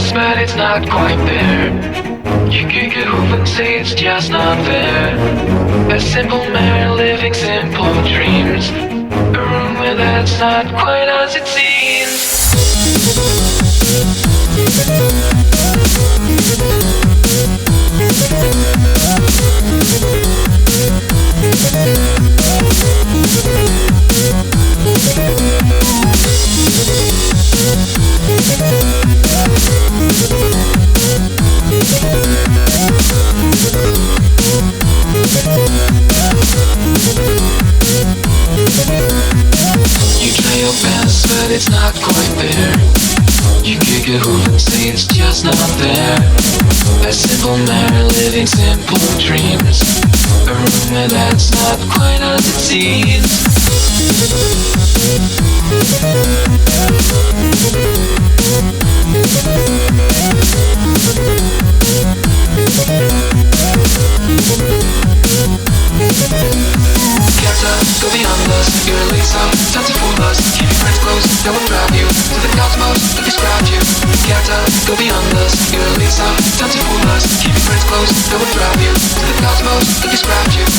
best, but it's not quite there. You kick a hoof and say it's just not there. A simple man living simple dreams. A room where that's not quite as it seems. You try your best, but it's not quite there. You kick a hoof and say it's just not there. A simple man living simple dreams. A room where that's not quite as it seems. Go beyond us, you're a laser, time to fool us. Keep your friends close, that will drive you to the cosmos that describe you. Go beyond us, you're a laser, time to fool us. Keep your friends close, that will drive you to the cosmos that describe you.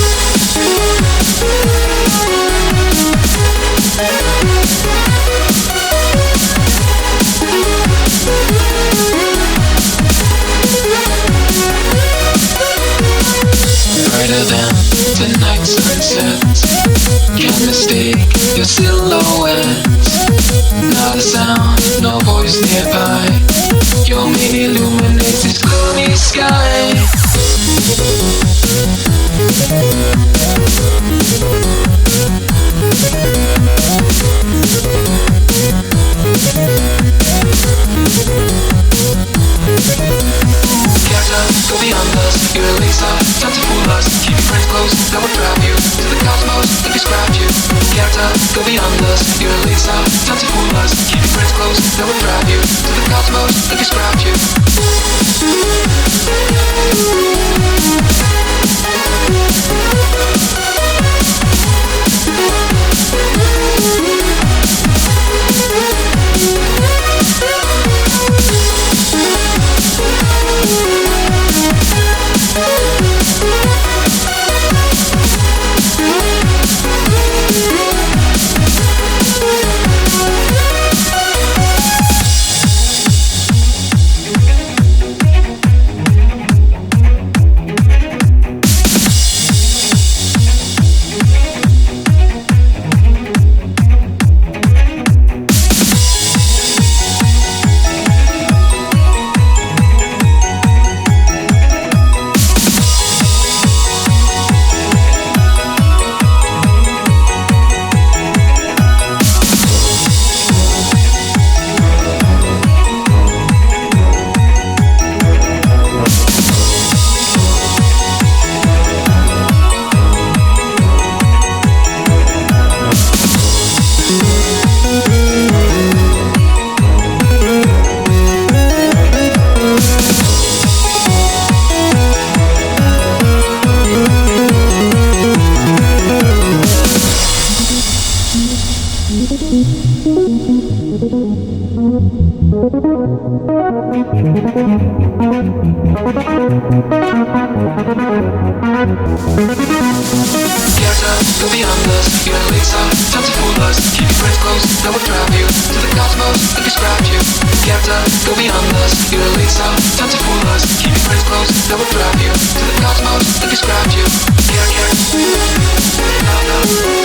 Brighter than the night sunset. Can't mistake your silhouette. Not a sound, no voice nearby. Your mane illuminates this gloomy sky. Go beyond us, you're a laser, time to fool us. Keep your friends close, that will drive you to the cosmos that describe you. Go beyond us, you're a laser, time to fool us. Keep your friends close, that will drive you to the cosmos that describe you. Go beyond us, you're a laser, time to fool us. Keep your friends close, that will drive you to the cosmos that describe you. Go beyond us, you're a laser, time to fool us. Keep your friends close, that will drive you to the cosmos that describe you.